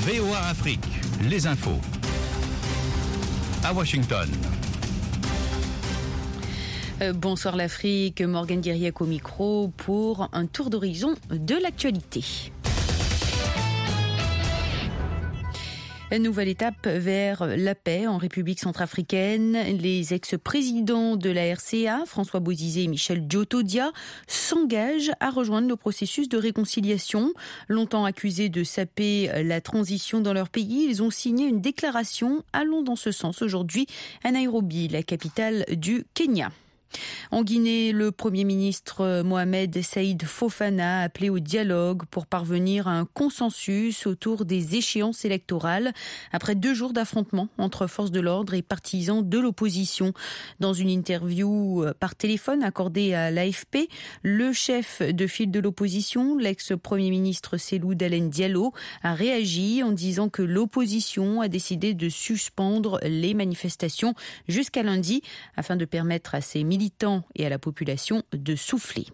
VOA Afrique, les infos. À Washington. Bonsoir l'Afrique, Morgane Guiriac au micro pour un tour d'horizon de l'actualité. Une nouvelle étape vers la paix en République centrafricaine. Les ex-présidents de la RCA, François Bozizé et Michel Djotodia, s'engagent à rejoindre le processus de réconciliation. Longtemps accusés de saper la transition dans leur pays, ils ont signé une déclaration allant dans ce sens aujourd'hui à Nairobi, la capitale du Kenya. En Guinée, le Premier ministre Mohamed Saïd Fofana a appelé au dialogue pour parvenir à un consensus autour des échéances électorales après 2 jours d'affrontements entre forces de l'ordre et partisans de l'opposition. Dans une interview par téléphone accordée à l'AFP, le chef de file de l'opposition, l'ex-Premier ministre Cellou Dalein Diallo, a réagi en disant que l'opposition a décidé de suspendre les manifestations jusqu'à lundi afin de permettre à ses militants et à la population de souffler.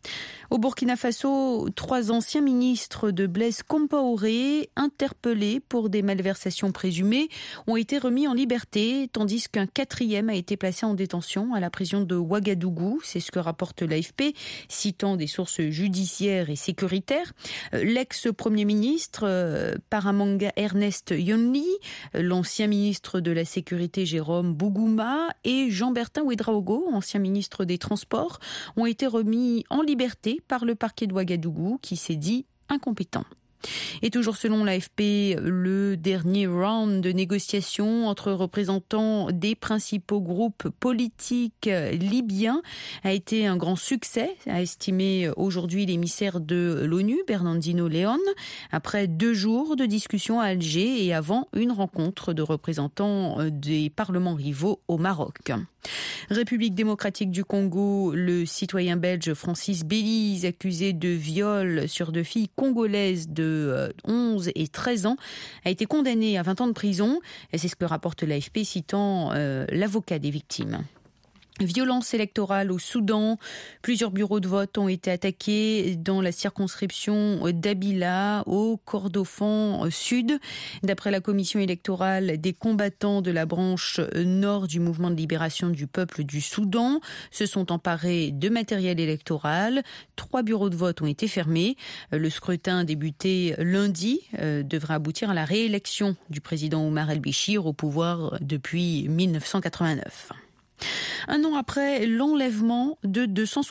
Au Burkina Faso, 3 anciens ministres de Blaise Compaoré, interpellés pour des malversations présumées, ont été remis en liberté, tandis qu'un 4e a été placé en détention à la prison de Ouagadougou. C'est ce que rapporte l'AFP, citant des sources judiciaires et sécuritaires. L'ex-premier ministre, Paramanga Ernest Yonli, l'ancien ministre de la Sécurité Jérôme Bougouma et Jean-Bertin Ouedraogo, ancien ministre des Transports, ont été remis en liberté par le parquet de Ouagadougou qui s'est dit incompétent. Et toujours selon l'AFP, le dernier round de négociations entre représentants des principaux groupes politiques libyens a été un grand succès, a estimé aujourd'hui l'émissaire de l'ONU, Bernardino León, après 2 jours de discussions à Alger et avant une rencontre de représentants des parlements rivaux au Maroc. République démocratique du Congo, le citoyen belge Francis Bélise, accusé de viol sur 2 filles congolaises de 11 et 13 ans, a été condamné à 20 ans de prison. Et c'est ce que rapporte l'AFP citant l'avocat des victimes. Violence électorale au Soudan. Plusieurs bureaux de vote ont été attaqués dans la circonscription d'Abila, au Kordofan Sud. D'après la commission électorale, des combattants de la branche nord du mouvement de libération du peuple du Soudan se sont emparés de matériel électoral. 3 bureaux de vote ont été fermés. Le scrutin débuté lundi devrait aboutir à la réélection du président Omar el-Béchir au pouvoir depuis 1989. Un an après l'enlèvement de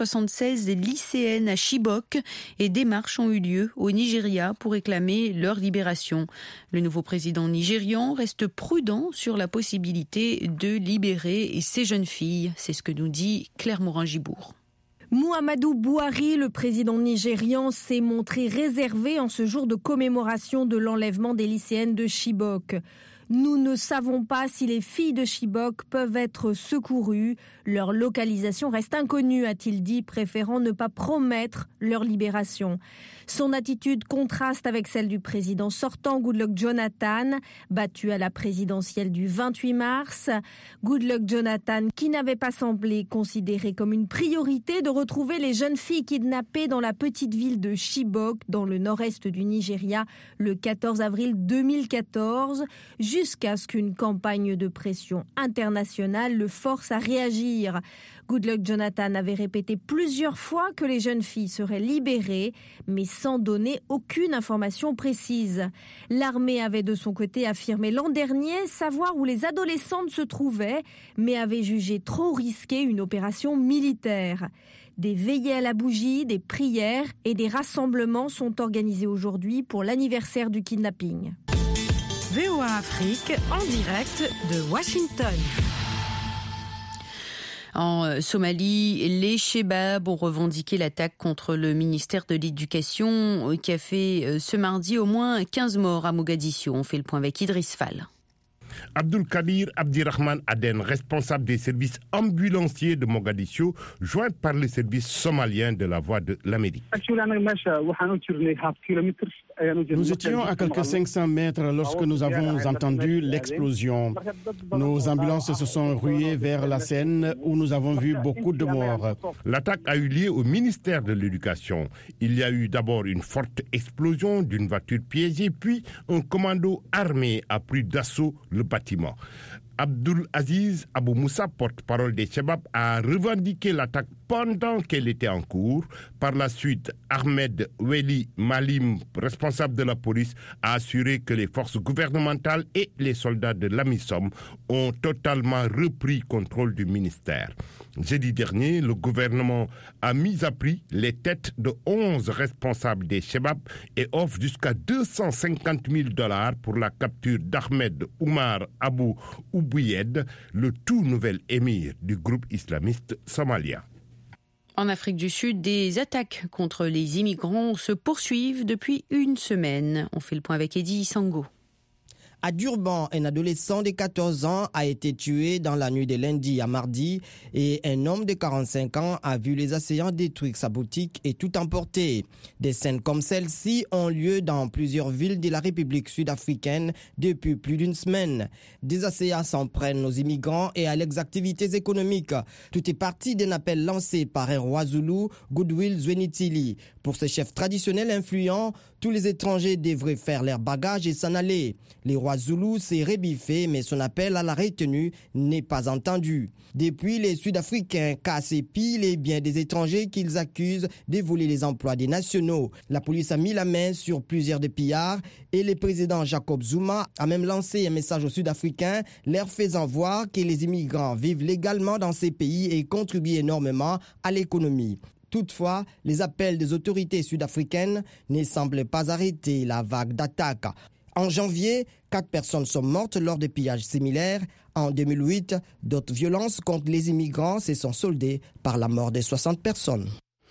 276 lycéennes à Chibok, et des marches ont eu lieu au Nigeria pour réclamer leur libération. Le nouveau président nigérian reste prudent sur la possibilité de libérer ces jeunes filles. C'est ce que nous dit Claire Morin-Gibour. Muhammadu Buhari, le président nigérian, s'est montré réservé en ce jour de commémoration de l'enlèvement des lycéennes de Chibok. Nous ne savons pas si les filles de Chibok peuvent être secourues. Leur localisation reste inconnue, a-t-il dit, préférant ne pas promettre leur libération. Son attitude contraste avec celle du président sortant Goodluck Jonathan, battu à la présidentielle du 28 mars. Goodluck Jonathan, qui n'avait pas semblé considérer comme une priorité de retrouver les jeunes filles kidnappées dans la petite ville de Chibok, dans le nord-est du Nigeria, le 14 avril 2014, jusqu'à ce qu'une campagne de pression internationale le force à réagir. Goodluck Jonathan avait répété plusieurs fois que les jeunes filles seraient libérées, mais sans donner aucune information précise. L'armée avait de son côté affirmé l'an dernier savoir où les adolescentes se trouvaient, mais avait jugé trop risqué une opération militaire. Des veillées à la bougie, des prières et des rassemblements sont organisés aujourd'hui pour l'anniversaire du kidnapping. VOA Afrique en direct de Washington. En Somalie, les Chebabs ont revendiqué l'attaque contre le ministère de l'Éducation qui a fait ce mardi au moins 15 morts à Mogadiscio. On fait le point avec Idriss Fall. Abdulkadir Abdirahman Aden, responsable des services ambulanciers de Mogadiscio, joint par les services somaliens de la Voix de l'Amérique. Nous étions à quelques 500 mètres lorsque nous avons entendu l'explosion. Nos ambulances se sont ruées vers la Seine où nous avons vu beaucoup de morts. L'attaque a eu lieu au ministère de l'Éducation. Il y a eu d'abord une forte explosion d'une voiture piégée, puis un commando armé a pris d'assaut le bâtiment. Abdul Aziz Abou Moussa, porte-parole des Chebab, a revendiqué l'attaque pendant qu'elle était en cours. Par la suite, Ahmed Weli Malim, responsable de la police, a assuré que les forces gouvernementales et les soldats de l'AMISOM ont totalement repris contrôle du ministère. Jeudi dernier, le gouvernement a mis à prix les têtes de 11 responsables des Chebab et offre jusqu'à $250,000 pour la capture d'Ahmed Oumar Abou Oubouied, le tout nouvel émir du groupe islamiste somalien. En Afrique du Sud, des attaques contre les immigrants se poursuivent depuis une semaine. On fait le point avec Eddie Sango. À Durban, un adolescent de 14 ans a été tué dans la nuit de lundi à mardi et un homme de 45 ans a vu les assaillants détruire sa boutique et tout emporter. Des scènes comme celle-ci ont lieu dans plusieurs villes de la République sud-africaine depuis plus d'une semaine. Des assaillants s'en prennent aux immigrants et à leurs activités économiques. Tout est parti d'un appel lancé par un roi zoulou, Goodwill Zwelithini. Pour ce chef traditionnel influent, tous les étrangers devraient faire leurs bagages et s'en aller. Les rois zoulous s'est rébiffé, mais son appel à la retenue n'est pas entendu. Depuis, les Sud-Africains cassent et pillent les biens des étrangers qu'ils accusent de voler les emplois des nationaux. La police a mis la main sur plusieurs des pillards et le président Jacob Zuma a même lancé un message aux Sud-Africains leur faisant voir que les immigrants vivent légalement dans ces pays et contribuent énormément à l'économie. Toutefois, les appels des autorités sud-africaines ne semblent pas arrêter la vague d'attaques. En janvier, 4 personnes sont mortes lors de pillages similaires. En 2008, d'autres violences contre les immigrants se sont soldées par la mort de 60 personnes.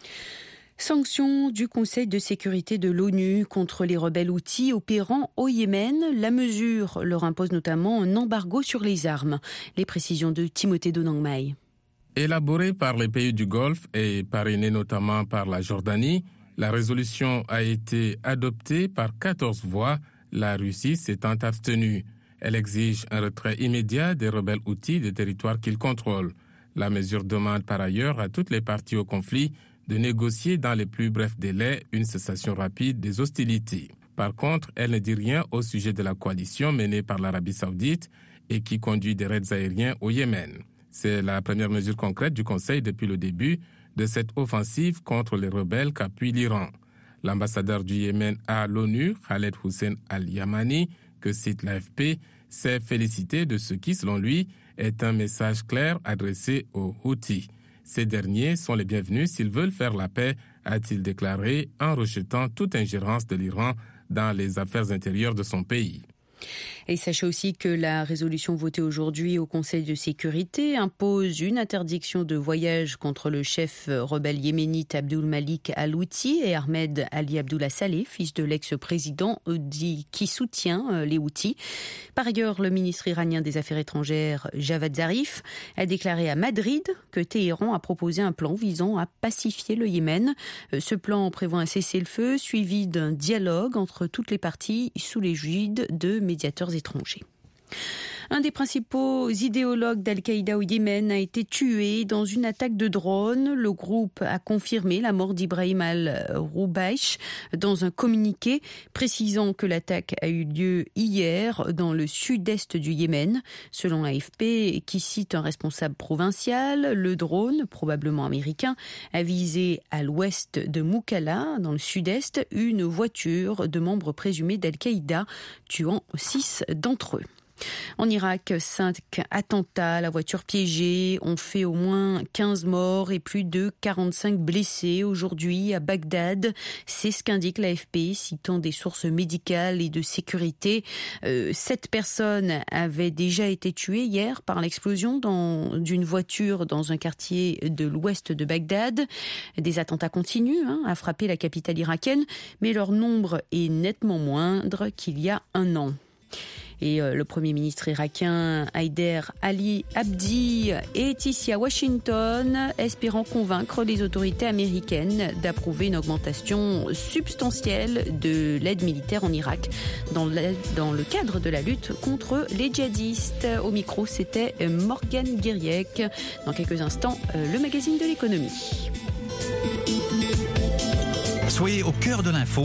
Sanctions du Conseil de sécurité de l'ONU contre les rebelles Houthis opérant au Yémen. La mesure leur impose notamment un embargo sur les armes. Les précisions de Timothée Donangmai. Élaborée par les pays du Golfe et parrainée notamment par la Jordanie, la résolution a été adoptée par 14 voix, la Russie s'étant abstenue. Elle exige un retrait immédiat des rebelles Houthis des territoires qu'ils contrôlent. La mesure demande par ailleurs à toutes les parties au conflit de négocier dans les plus brefs délais une cessation rapide des hostilités. Par contre, elle ne dit rien au sujet de la coalition menée par l'Arabie saoudite et qui conduit des raids aériens au Yémen. C'est la première mesure concrète du Conseil depuis le début de cette offensive contre les rebelles qu'appuie l'Iran. L'ambassadeur du Yémen à l'ONU, Khaled Hussein Al-Yamani, que cite l'AFP, s'est félicité de ce qui, selon lui, est un message clair adressé aux Houthis. Ces derniers sont les bienvenus s'ils veulent faire la paix, a-t-il déclaré, en rejetant toute ingérence de l'Iran dans les affaires intérieures de son pays. Et sachez aussi que la résolution votée aujourd'hui au Conseil de sécurité impose une interdiction de voyage contre le chef rebelle yéménite Abdul Malik al-Houthi et Ahmed Ali Abdullah Saleh, fils de l'ex-président qui soutient les Houthis. Par ailleurs, le ministre iranien des Affaires étrangères Javad Zarif a déclaré à Madrid que Téhéran a proposé un plan visant à pacifier le Yémen. Ce plan prévoit un cessez-le-feu suivi d'un dialogue entre toutes les parties sous l'égide de médiateurs étrangers. Un des principaux idéologues d'Al-Qaïda au Yémen a été tué dans une attaque de drone. Le groupe a confirmé la mort d'Ibrahim al-Roubaïch dans un communiqué précisant que l'attaque a eu lieu hier dans le sud-est du Yémen. Selon l'AFP, qui cite un responsable provincial, le drone, probablement américain, a visé à l'ouest de Moukalla, dans le sud-est, une voiture de membres présumés d'Al-Qaïda, tuant 6 d'entre eux. En Irak, 5 attentats, la voiture piégée ont fait au moins 15 morts et plus de 45 blessés aujourd'hui à Bagdad. C'est ce qu'indique l'AFP, citant des sources médicales et de sécurité. 7 personnes avaient déjà été tuées hier par l'explosion d'une voiture dans un quartier de l'ouest de Bagdad. Des attentats continuent à frapper la capitale irakienne, mais leur nombre est nettement moindre qu'il y a un an. Et le Premier ministre irakien Haider Ali Abdi est ici à Washington, espérant convaincre les autorités américaines d'approuver une augmentation substantielle de l'aide militaire en Irak dans le cadre de la lutte contre les djihadistes. Au micro, c'était Morgane Guiriec. Dans quelques instants, le magazine de l'économie. Soyez au cœur de l'info